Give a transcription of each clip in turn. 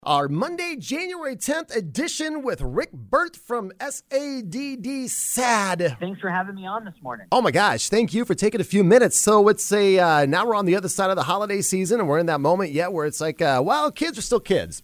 Our Monday, January 10th edition with Rick Burt from SADD SAD. Thanks for having me on this morning. Oh my gosh, thank you for taking a few minutes. So it's now we're on the other side of the holiday season and we're in that moment yet where it's like, well, kids are still kids.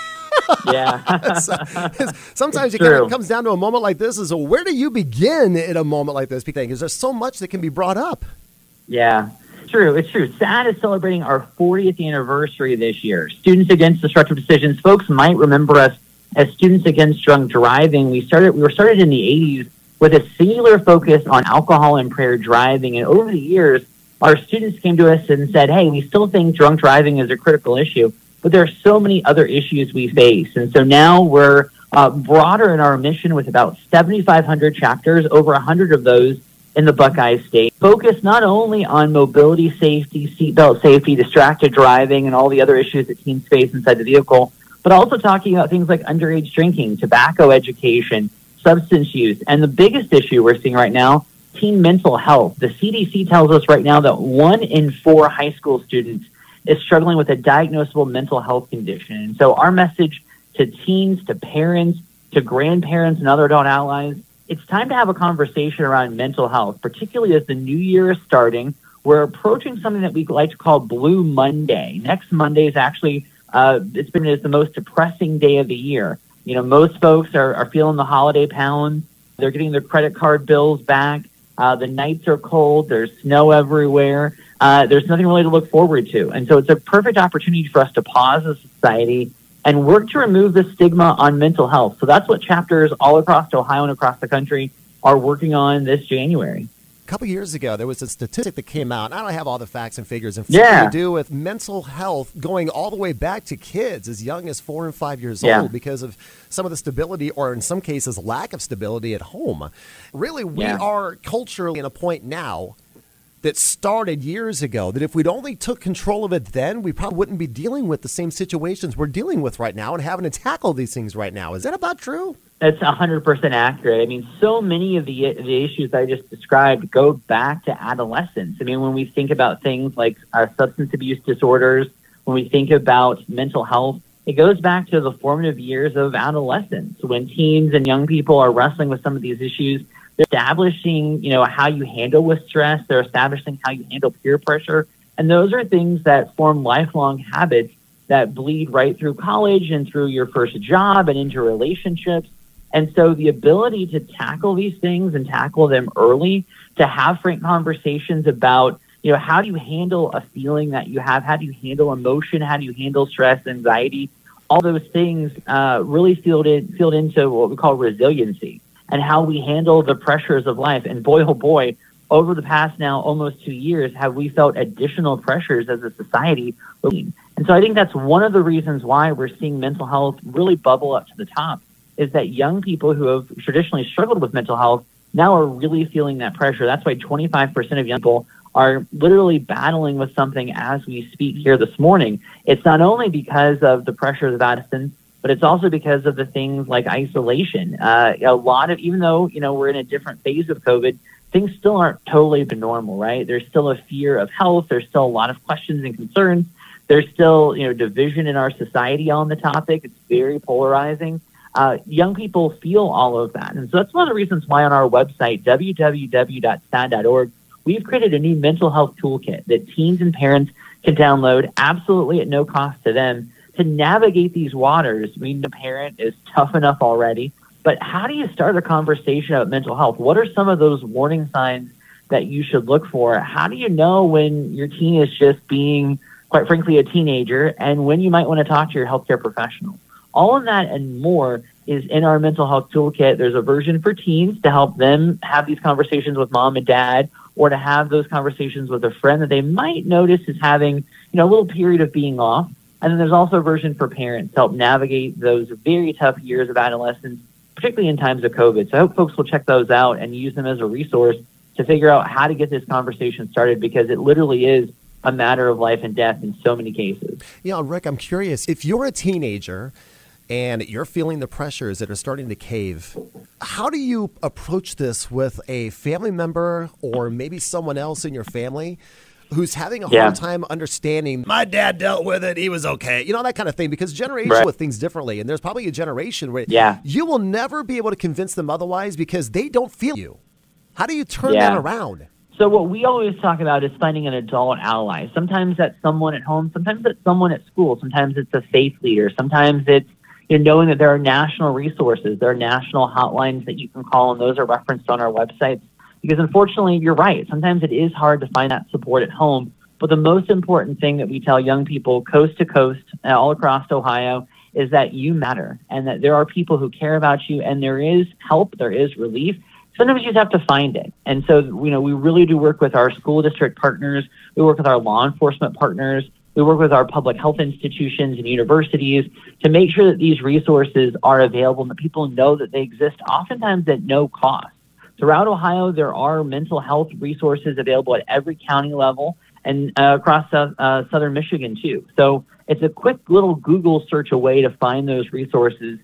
Yeah. Sometimes it comes down to a moment like this. So where do you begin in a moment like this? Because there's so much that can be brought up. Yeah. It's true. SAD is celebrating our 40th anniversary this year. Students Against Destructive Decisions. Folks might remember us as Students Against Drunk Driving. We were started in the 80s with a singular focus on alcohol impaired driving. And over the years, our students came to us and said, hey, we still think drunk driving is a critical issue, but there are so many other issues we face. And so now we're broader in our mission with about 7,500 chapters, over 100 of those in the Buckeye State, focus not only on mobility safety, seatbelt safety, distracted driving, and all the other issues that teens face inside the vehicle, but also talking about things like underage drinking, tobacco education, substance use, and the biggest issue we're seeing right now, teen mental health. The CDC tells us right now that 1 in 4 high school students is struggling with a diagnosable mental health condition. And so our message to teens, to parents, to grandparents, and other adult allies, it's time to have a conversation around mental health, particularly as the new year is starting. We're approaching something that we like to call Blue Monday. Next Monday is actually, it's been the most depressing day of the year. You know, most folks are feeling the holiday pound. They're getting their credit card bills back. The nights are cold. There's snow everywhere. There's nothing really to look forward to. And so it's a perfect opportunity for us to pause as a society and work to remove the stigma on mental health. So that's what chapters all across Ohio and across the country are working on this January. A couple years ago, there was a statistic that came out, and I don't have all the facts and figures, and to do with mental health going all the way back to kids as young as 4 and 5 years old because of some of the stability, or in some cases, lack of stability at home. Really, we are culturally at a point now that started years ago, that if we'd only took control of it then, we probably wouldn't be dealing with the same situations we're dealing with right now and having to tackle these things right now. Is that about true? That's 100% accurate. I mean, so many of the issues I just described go back to adolescence. I mean, when we think about things like substance abuse disorders, when we think about mental health, it goes back to the formative years of adolescence, when teens and young people are wrestling with some of these issues. They're establishing, how you handle with stress. They're establishing how you handle peer pressure. And those are things that form lifelong habits that bleed right through college and through your first job and into relationships. And so the ability to tackle these things and tackle them early, to have frank conversations about, how do you handle a feeling that you have? How do you handle emotion? How do you handle stress, anxiety? All those things really field into what we call resiliency, and how we handle the pressures of life. And boy, oh boy, over the past now almost 2 years, have we felt additional pressures as a society. And so I think that's one of the reasons why we're seeing mental health really bubble up to the top, is that young people who have traditionally struggled with mental health now are really feeling that pressure. That's why 25% of young people are literally battling with something as we speak here this morning. It's not only because of the pressures of adolescence, but it's also because of the things like isolation. A lot of, even though, we're in a different phase of COVID, things still aren't totally been normal, right? There's still a fear of health. There's still a lot of questions and concerns. There's still, division in our society on the topic. It's very polarizing. Young people feel all of that. And so that's one of the reasons why on our website, www.sad.org, we've created a new mental health toolkit that teens and parents can download absolutely at no cost to them, to navigate these waters. Being a parent is tough enough already, but how do you start a conversation about mental health? What are some of those warning signs that you should look for? How do you know when your teen is just being, quite frankly, a teenager, and when you might want to talk to your healthcare professional? All of that and more is in our mental health toolkit. There's a version for teens to help them have these conversations with mom and dad, or to have those conversations with a friend that they might notice is having, a little period of being off. And then there's also a version for parents to help navigate those very tough years of adolescence, particularly in times of COVID. So I hope folks will check those out and use them as a resource to figure out how to get this conversation started, because it literally is a matter of life and death in so many cases. Rick, I'm curious, if you're a teenager and you're feeling the pressures that are starting to cave, how do you approach this with a family member or maybe someone else in your family who's having a hard time understanding, my dad dealt with it, he was okay, you know, that kind of thing, because generations with things differently. And there's probably a generation where you will never be able to convince them otherwise because they don't feel you. How do you turn that around? So what we always talk about is finding an adult ally. Sometimes that's someone at home. Sometimes it's someone at school. Sometimes it's a faith leader. Sometimes it's knowing that there are national resources. There are national hotlines that you can call, and those are referenced on our websites. Because unfortunately, you're right. Sometimes it is hard to find that support at home. But the most important thing that we tell young people coast to coast, all across Ohio, is that you matter and that there are people who care about you, and there is help, there is relief. Sometimes you just have to find it. And so, we really do work with our school district partners. We work with our law enforcement partners. We work with our public health institutions and universities to make sure that these resources are available and that people know that they exist, oftentimes at no cost. Throughout Ohio, there are mental health resources available at every county level and across southern Michigan, too. So it's a quick little Google search away to find those resources.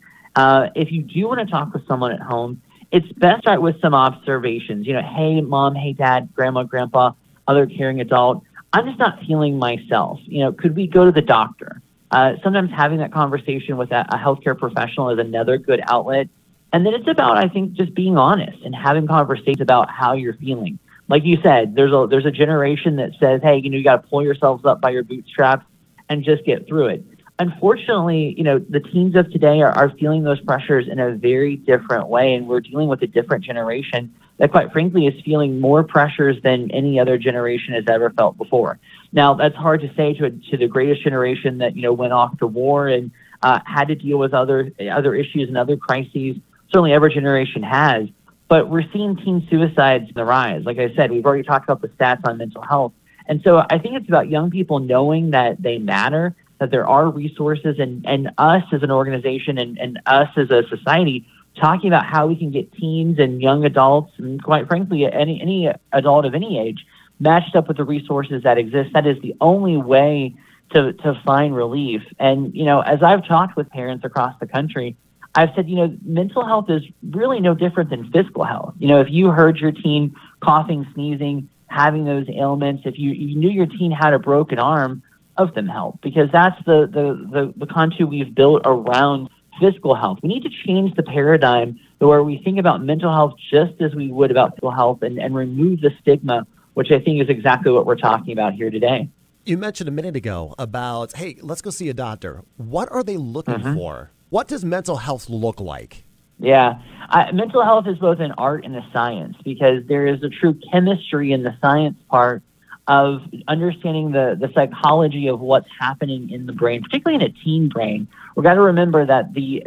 If you do want to talk with someone at home, it's best to start with some observations. Hey, mom, hey, dad, grandma, grandpa, other caring adult, I'm just not feeling myself. Could we go to the doctor? Sometimes having that conversation with a healthcare professional is another good outlet. And then it's about, I think, just being honest and having conversations about how you're feeling. Like you said, there's a generation that says, hey, you got to pull yourselves up by your bootstraps and just get through it. Unfortunately, the teens of today are feeling those pressures in a very different way, and we're dealing with a different generation that, quite frankly, is feeling more pressures than any other generation has ever felt before. Now, that's hard to say to the greatest generation that, went off to war and had to deal with other issues and other crises. Certainly every generation has, but we're seeing teen suicides in the rise. Like I said, we've already talked about the stats on mental health. And so I think it's about young people knowing that they matter, that there are resources, and us as an organization and us as a society talking about how we can get teens and young adults, and quite frankly, any adult of any age, matched up with the resources that exist. That is the only way to find relief. And, as I've talked with parents across the country, I've said, mental health is really no different than physical health. If you heard your teen coughing, sneezing, having those ailments, if you knew your teen had a broken arm, of them help, because that's the contour we've built around physical health. We need to change the paradigm where we think about mental health just as we would about physical health and remove the stigma, which I think is exactly what we're talking about here today. You mentioned a minute ago about, hey, let's go see a doctor. What are they looking for? What does mental health look like? Yeah, mental health is both an art and a science, because there is a true chemistry in the science part of understanding the psychology of what's happening in the brain, particularly in a teen brain. We've got to remember that the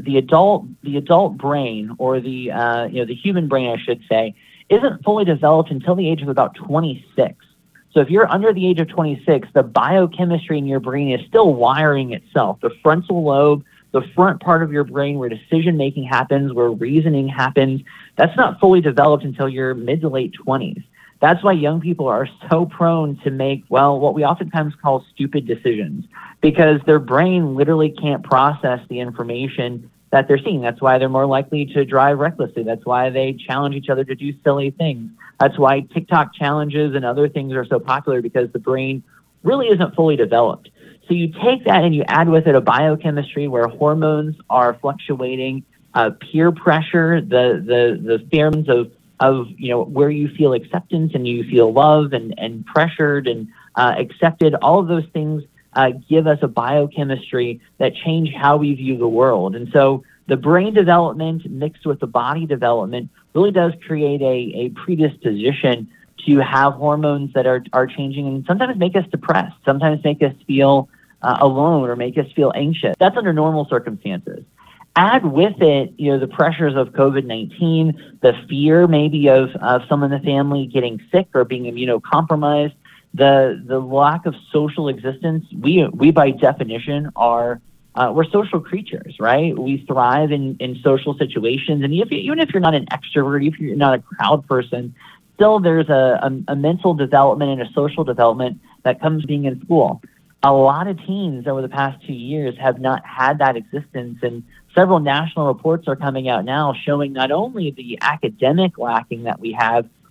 adult brain, or the human brain, I should say, isn't fully developed until the age of about 26. So if you're under the age of 26, the biochemistry in your brain is still wiring itself. The frontal lobe, the front part of your brain where decision-making happens, where reasoning happens, that's not fully developed until your mid to late 20s. That's why young people are so prone to make, what we oftentimes call stupid decisions, because their brain literally can't process the information that they're seeing. That's why they're more likely to drive recklessly. That's why they challenge each other to do silly things. That's why TikTok challenges and other things are so popular, because the brain really isn't fully developed. So you take that and you add with it a biochemistry where hormones are fluctuating, peer pressure, the pheromones of where you feel acceptance and you feel love and pressured and accepted. All of those things give us a biochemistry that change how we view the world. And so the brain development mixed with the body development really does create a predisposition to have hormones that are changing and sometimes make us depressed, sometimes make us feel alone or make us feel anxious. That's under normal circumstances. Add with it, the pressures of COVID-19, the fear maybe of someone in the family getting sick or being immunocompromised, the lack of social existence. We by definition are we're social creatures, right? We thrive in social situations, and even if you're not an extrovert, if you're not a crowd person, still there's a mental development and a social development that comes being in school. A lot of teens over the past 2 years have not had that existence, and several national reports are coming out now showing not only the academic lacking that we have,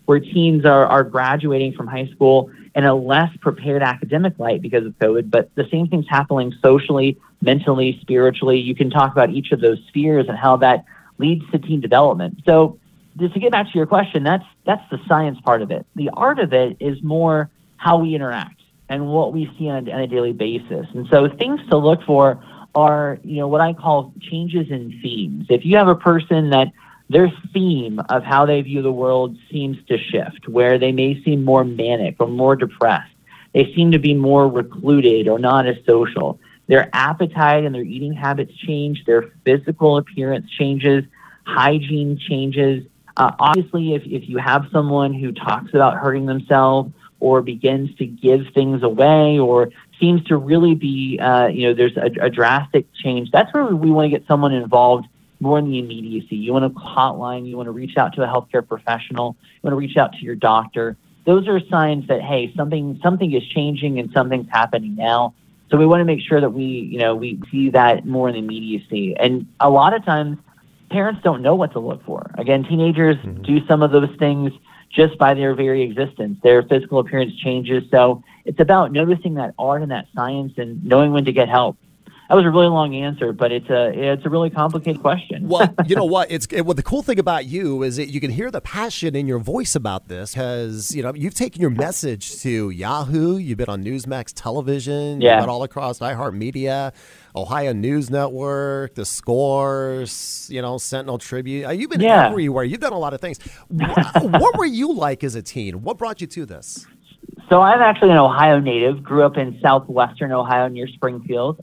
where teens are graduating from high school in a less prepared academic light because of COVID, but the same thing's happening socially, mentally, spiritually. You can talk about each of those spheres and how that leads to teen development. So just to get back to your question, that's the science part of it. The art of it is more how we interact and what we see on a daily basis. And so things to look for are, what I call changes in themes. If you have a person that their theme of how they view the world seems to shift, where they may seem more manic or more depressed, they seem to be more recluded or not as social, their appetite and their eating habits change, their physical appearance changes, hygiene changes. Obviously, if you have someone who talks about hurting themselves or begins to give things away or seems to really be, there's a drastic change, that's where we want to get someone involved more in the immediacy. You want a hotline, you want to reach out to a healthcare professional, you want to reach out to your doctor. Those are signs that, hey, something is changing and something's happening now. So we want to make sure that we see that more in the immediacy. And a lot of times, parents don't know what to look for. Again, teenagers do some of those things just by their very existence. Their physical appearance changes. So it's about noticing that art and that science and knowing when to get help. That was a really long answer, but it's a really complicated question. Well, you know what? The cool thing about you is that you can hear the passion in your voice about this because, you've taken your message to Yahoo. You've been on Newsmax television. Yeah. You've been all across iHeartMedia, Ohio News Network, The Scores, Sentinel Tribune. You've been everywhere. You've done a lot of things. What were you like as a teen? What brought you to this? So I'm actually an Ohio native, grew up in southwestern Ohio near Springfield,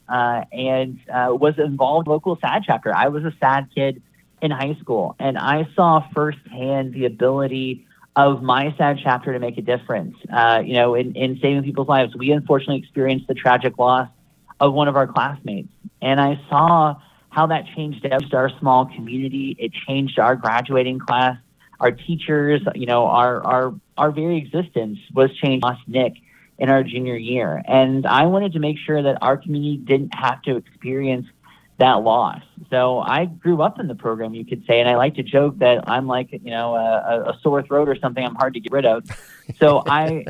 and was involved in local SAD chapter. I was a SAD kid in high school, and I saw firsthand the ability of my SAD chapter to make a difference, in saving people's lives. We unfortunately experienced the tragic loss of one of our classmates, and I saw how that changed our small community. It changed our graduating class. Our teachers, our very existence was changed. Lost Nick in our junior year. And I wanted to make sure that our community didn't have to experience that loss. So I grew up in the program, you could say, and I like to joke that I'm like, a sore throat or something I'm hard to get rid of. So I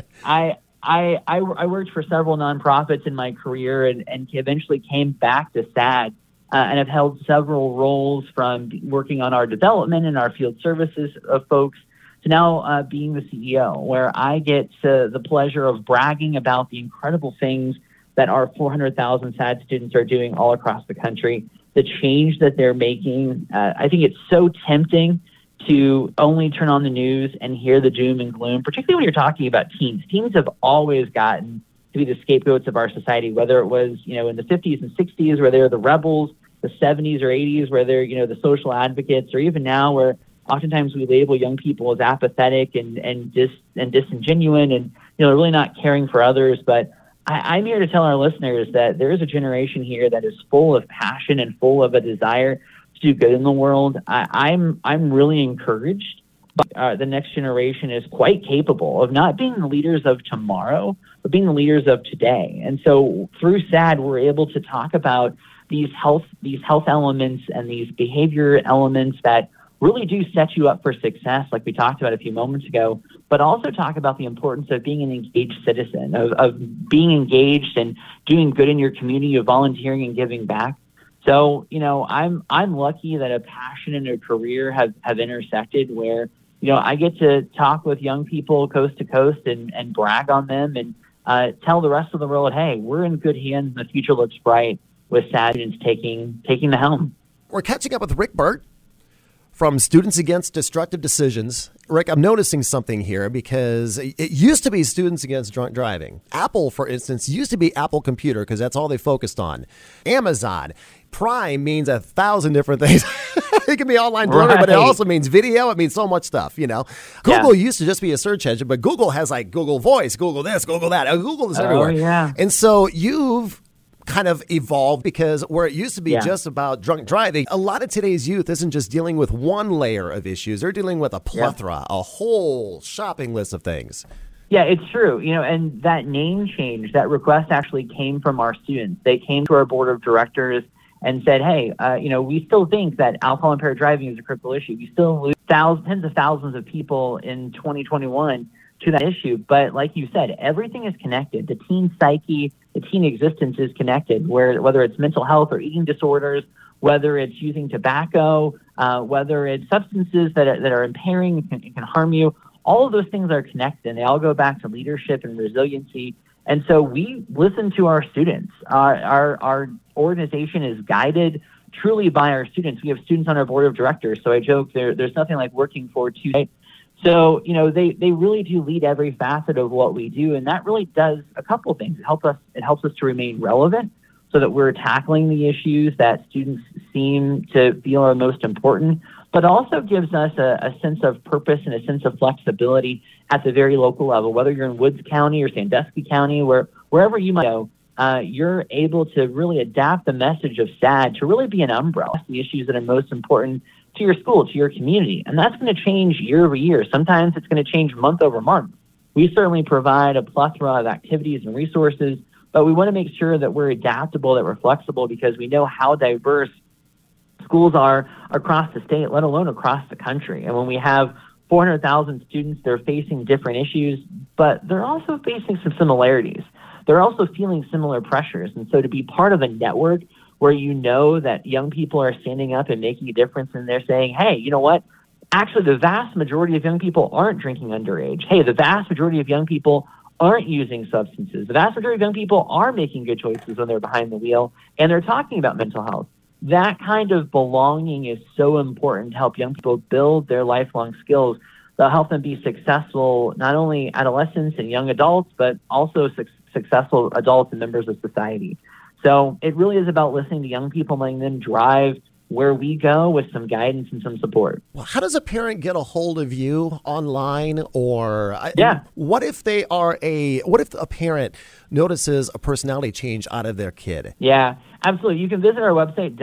worked for several nonprofits in my career and eventually came back to SAD. And have held several roles from working on our development and our field services of folks to now being the CEO, where I get the pleasure of bragging about the incredible things that our 400,000 SAD students are doing all across the country, the change that they're making. I think it's so tempting to only turn on the news and hear the doom and gloom, particularly when you're talking about teens. Teens have always gotten to be the scapegoats of our society, whether it was, in the 50s and 60s where they're the rebels, the 70s or 80s where they're, the social advocates, or even now where oftentimes we label young people as apathetic and disingenuine and, really not caring for others. But I'm here to tell our listeners that there is a generation here that is full of passion and full of a desire to do good in the world. I'm really encouraged. The next generation is quite capable of not being the leaders of tomorrow, but being the leaders of today. And so through SAD, we're able to talk about these health elements and these behavior elements that really do set you up for success, like we talked about a few moments ago, but also talk about the importance of being an engaged citizen, of being engaged and doing good in your community, of volunteering and giving back. So, I'm lucky that a passion and a career have intersected where, I get to talk with young people coast to coast and brag on them and tell the rest of the world, hey, we're in good hands and the future looks bright with SAD students taking the helm. We're catching up with Rick Burt from Students Against Destructive Decisions. Rick, I'm noticing something here because it used to be Students Against Drunk Driving. Apple, for instance, used to be Apple Computer because that's all they focused on. Amazon. Prime means 1,000 different things. It can be online learning, but it also means video. It means so much stuff, Google used to just be a search engine, but Google has like Google Voice, Google this, Google that. Google is everywhere. Yeah. And so you've kind of evolved because where it used to be just about drunk driving, a lot of today's youth isn't just dealing with one layer of issues. They're dealing with a plethora, a whole shopping list of things. Yeah, it's true. And that name change, that request actually came from our students. They came to our board of directors and said, hey, we still think that alcohol impaired driving is a critical issue. We still lose tens of thousands of people in 2021 to that issue. But like you said, everything is connected. The teen psyche, the teen existence is connected, whether it's mental health or eating disorders, whether it's using tobacco, whether it's substances that are impairing and can harm you. All of those things are connected, and they all go back to leadership and resiliency. And so we listen to our students. Our organization is guided truly by our students. We have students on our board of directors. So I joke there's nothing like working for two. Right? So, they really do lead every facet of what we do. And that really does a couple of things. It helps us to remain relevant so that we're tackling the issues that students seem to feel are most important, but also gives us a sense of purpose and a sense of flexibility at the very local level. Whether you're in Woods County or Sandusky County, wherever you might go, you're able to really adapt the message of SADD to really be an umbrella, the issues that are most important to your school, to your community. And that's going to change year over year. Sometimes it's going to change month over month. We certainly provide a plethora of activities and resources, but we want to make sure that we're adaptable, that we're flexible, because we know how diverse schools are across the state, let alone across the country. And when we have 400,000 students, they're facing different issues, but they're also facing some similarities. They're also feeling similar pressures. And so to be part of a network where you know that young people are standing up and making a difference, and they're saying, hey, you know what? Actually, the vast majority of young people aren't drinking underage. Hey, the vast majority of young people aren't using substances. The vast majority of young people are making good choices when they're behind the wheel, and they're talking about mental health. That kind of belonging is so important to help young people build their lifelong skills. They'll help them be successful, not only adolescents and young adults, but also successful adults and members of society. So it really is about listening to young people, letting them drive where we go with some guidance and some support. Well, how does a parent get a hold of you online? Or what if a parent notices a personality change out of their kid? Yeah, absolutely. You can visit our website,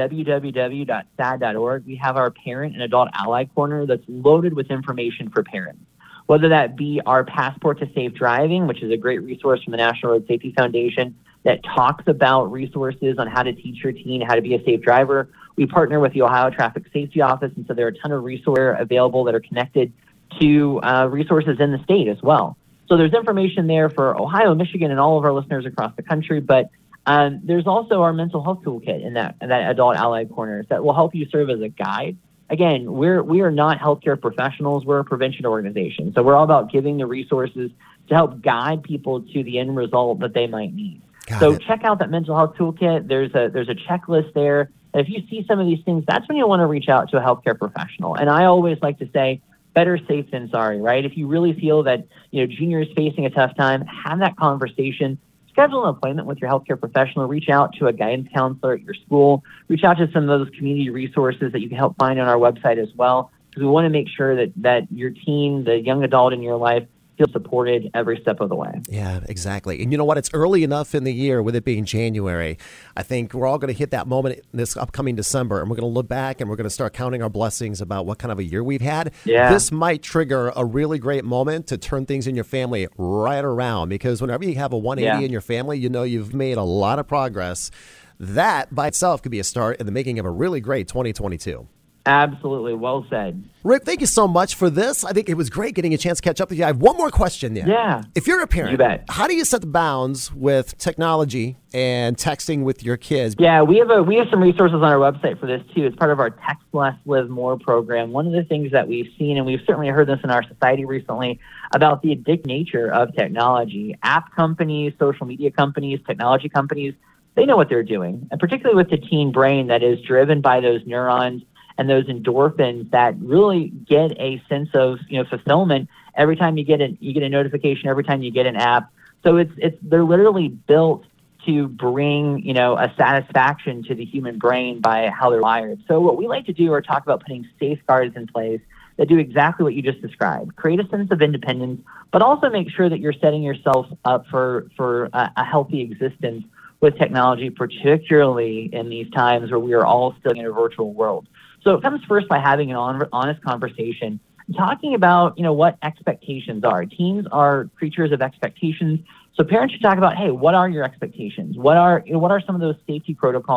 www.sadd.org. We have our parent and adult ally corner that's loaded with information for parents, whether that be our Passport to Safe Driving, which is a great resource from the National Road Safety Foundation that talks about resources on how to teach your teen how to be a safe driver. We partner with the Ohio Traffic Safety Office, and so there are a ton of resources available that are connected to resources in the state as well. So there's information there for Ohio, Michigan, and all of our listeners across the country, but there's also our mental health toolkit in that adult ally corner that will help you serve as a guide. Again, we are not healthcare professionals. We're a prevention organization. So we're all about giving the resources to help guide people to the end result that they might need. Check out that mental health toolkit. There's a checklist there. And if you see some of these things, that's when you'll want to reach out to a healthcare professional. And I always like to say, better safe than sorry, right? If you really feel that junior is facing a tough time, have that conversation. Schedule an appointment with your healthcare professional. Reach out to a guidance counselor at your school. Reach out to some of those community resources that you can help find on our website as well, because we want to make sure that your teen, the young adult in your life, feel supported every step of the way. Yeah, exactly. And you know what? It's early enough in the year, with it being January. I think we're all going to hit that moment this upcoming December, and we're going to look back and we're going to start counting our blessings about what kind of a year we've had. Yeah. This might trigger a really great moment to turn things in your family right around, because whenever you have a 180 in your family, you've made a lot of progress. That by itself could be a start in the making of a really great 2022. Absolutely. Well said. Rick, thank you so much for this. I think it was great getting a chance to catch up with you. I have one more question there. Yeah. If you're a parent, you bet. How do you set the bounds with technology and texting with your kids? Yeah, we have some resources on our website for this too. It's part of our Text Less, Live More program. One of the things that we've seen, and we've certainly heard this in our society recently, about the addictive nature of technology. App companies, social media companies, technology companies, they know what they're doing. And particularly with the teen brain that is driven by those neurons and those endorphins that really get a sense of fulfillment every time you get a notification, every time you get an app. So they're literally built to bring a satisfaction to the human brain by how they're wired. So what we like to do are talk about putting safeguards in place that do exactly what you just described. Create a sense of independence, but also make sure that you're setting yourself up for a healthy existence with technology, particularly in these times where we are all still in a virtual world. So it comes first by having an honest conversation, talking about, what expectations are. Teens are creatures of expectations. So parents should talk about, hey, what are your expectations? What are some of those safety protocols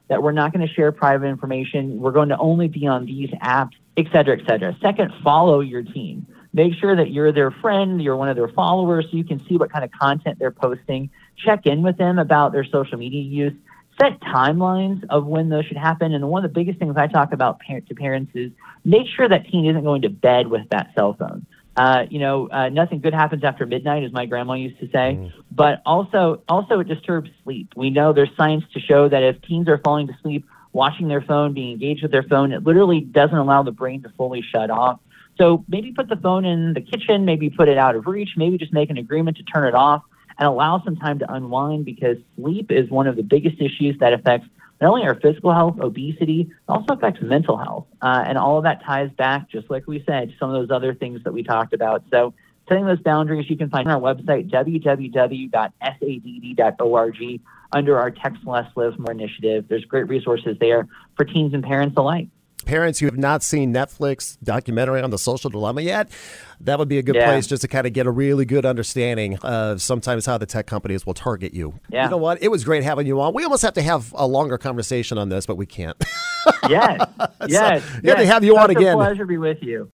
that we're not going to share private information. We're going to only be on these apps, et cetera, et cetera. Second, follow your teen. Make sure that you're their friend, you're one of their followers, so you can see what kind of content they're posting. Check in with them about their social media use. Set timelines of when those should happen. And one of the biggest things I talk about to parents is make sure that teen isn't going to bed with that cell phone. Nothing good happens after midnight, as my grandma used to say. But also it disturbs sleep. We know there's science to show that if teens are falling to sleep, watching their phone, being engaged with their phone, it literally doesn't allow the brain to fully shut off. So maybe put the phone in the kitchen, maybe put it out of reach, maybe just make an agreement to turn it off and allow some time to unwind, because sleep is one of the biggest issues that affects not only our physical health, obesity, it also affects mental health. And all of that ties back, just like we said, to some of those other things that we talked about. So setting those boundaries, you can find on our website, www.sadd.org, under our Text Less, Live More initiative. There's great resources there for teens and parents alike. Parents who have not seen Netflix documentary on the social dilemma yet, that would be a good place just to kind of get a really good understanding of sometimes how the tech companies will target you. Yeah. You know what? It was great having you on. We almost have to have a longer conversation on this, but we can't. Yes. Yes. To have you on again. It's a pleasure to be with you.